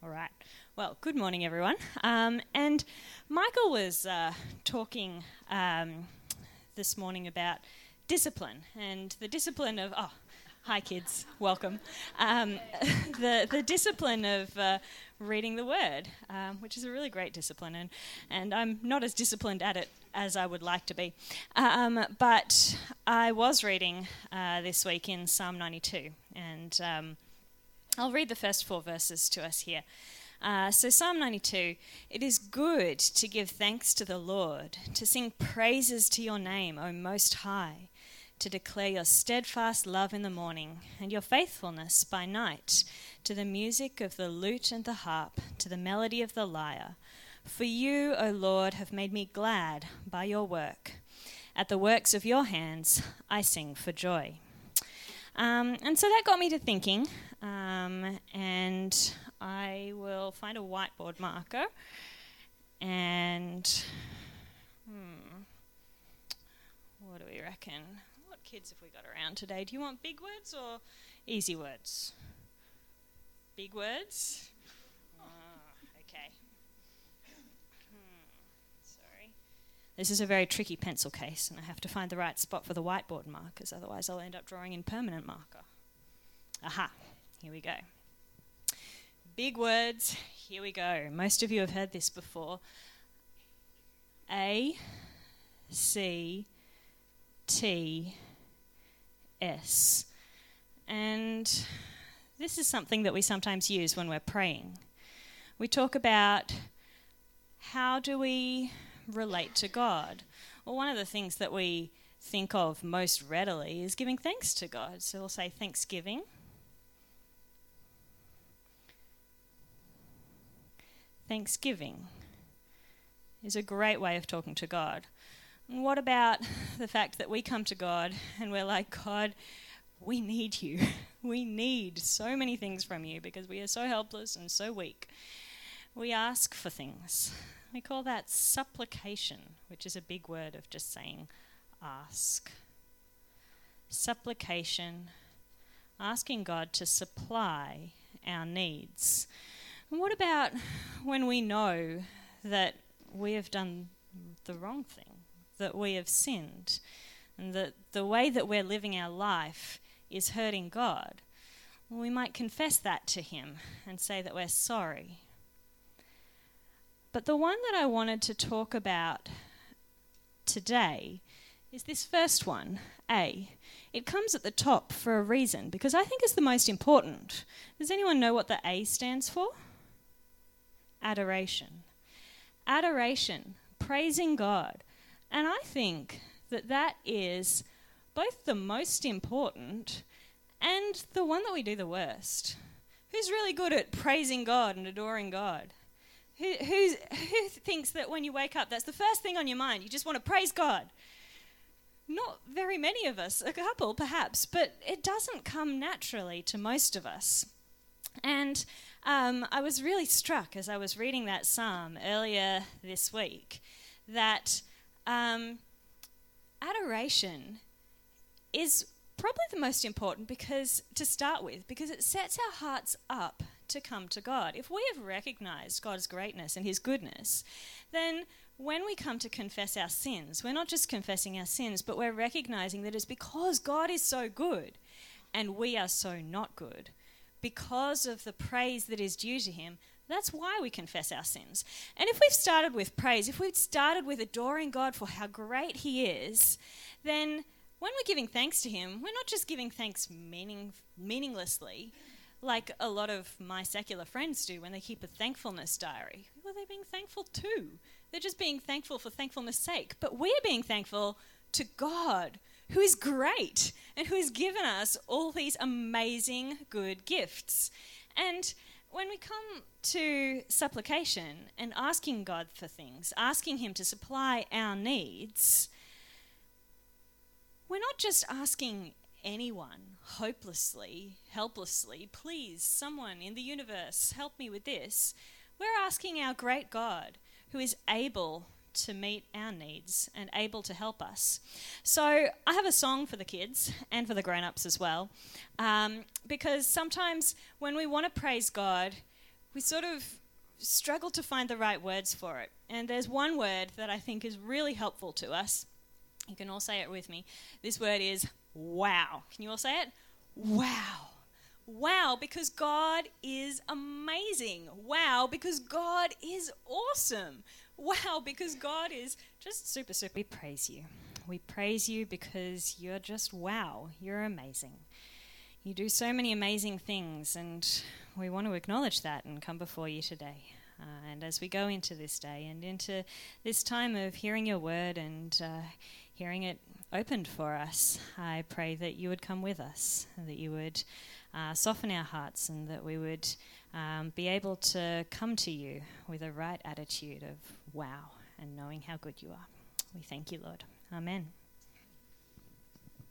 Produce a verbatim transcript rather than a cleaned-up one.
All right. Well, good morning, everyone. Um, and Michael was uh, talking um, this morning about discipline and the discipline of, oh, hi kids, welcome. Um, the the discipline of uh, reading the Word, um, which is a really great discipline, and, and I'm not as disciplined at it as I would like to be. Um, but I was reading uh, this week in Psalm ninety-two, and um, I'll read the first four verses to us here. Uh, so Psalm ninety-two, it is good to give thanks to the Lord, to sing praises to your name, O Most High, to declare your steadfast love in the morning and your faithfulness by night, to the music of the lute and the harp, to the melody of the lyre. For you, O Lord, have made me glad by your work. At the works of your hands I sing for joy. Um, and so that got me to thinking, um, and I will find a whiteboard marker, and hmm, what do we reckon? What kids have we got around today? Do you want big words or easy words? Big words? Oh, okay. Hmm, sorry. This is a very tricky pencil case, and I have to find the right spot for the whiteboard markers, otherwise I'll end up drawing in permanent marker. Aha, here we go. Big words, here we go. Most of you have heard this before. A, C, T, S. And this is something that we sometimes use when we're praying. We talk about how do we relate to God. Well, one of the things that we think of most readily is giving thanks to God. So we'll say thanksgiving. Thanksgiving is a great way of talking to God. And what about the fact that we come to God and we're like, God, we need you. We need so many things from you because we are so helpless and so weak. We ask for things. We call that supplication, which is a big word of just saying ask. Supplication, asking God to supply our needs. And what about when we know that we have done the wrong thing, that we have sinned, and that the way that we're living our life is hurting God? Well, we might confess that to him and say that we're sorry. But the one that I wanted to talk about today is this first one, A. It comes at the top for a reason, because I think it's the most important. Does anyone know what the A stands for? Adoration. Adoration, praising God. And I think that that is both the most important and the one that we do the worst. Who's really good at praising God and adoring God? Who, who's, who thinks that when you wake up, that's the first thing on your mind? You just want to praise God. Not very many of us, a couple perhaps, but it doesn't come naturally to most of us. And um, I was really struck as I was reading that psalm earlier this week that um, adoration is probably the most important because to start with, because it sets our hearts up to come to God. If we have recognized God's greatness and his goodness, then when we come to confess our sins, we're not just confessing our sins, but we're recognizing that it's because God is so good and we are so not good. Because of the praise that is due to him, that's why we confess our sins. And if we've started with praise, if we've started with adoring God for how great he is, then when we're giving thanks to him, we're not just giving thanks meaning, meaninglessly, like a lot of my secular friends do when they keep a thankfulness diary. Well, they're being thankful too. They're just being thankful for thankfulness' sake. But we're being thankful to God, who is great and who has given us all these amazing good gifts. And when we come to supplication and asking God for things, asking him to supply our needs, we're not just asking anyone hopelessly, helplessly, please, someone in the universe, help me with this. We're asking our great God who is able to meet our needs and able to help us. So I have a song for the kids and for the grown-ups as well, um, because sometimes when we want to praise God, we sort of struggle to find the right words for it. And there's one word that I think is really helpful to us. You can all say it with me. This word is wow. Can you all say it? Wow. Wow, because God is amazing. Wow, because God is awesome. Wow, because God is just super, super. We praise you. We praise you because you're just wow. You're amazing. You do so many amazing things, and we want to acknowledge that and come before you today. Uh, and as we go into this day and into this time of hearing your word and uh, hearing it opened for us, I pray that you would come with us, and that you would uh, soften our hearts, and that we would um, be able to come to you with a right attitude of wow and knowing how good you are. We thank you, Lord. Amen.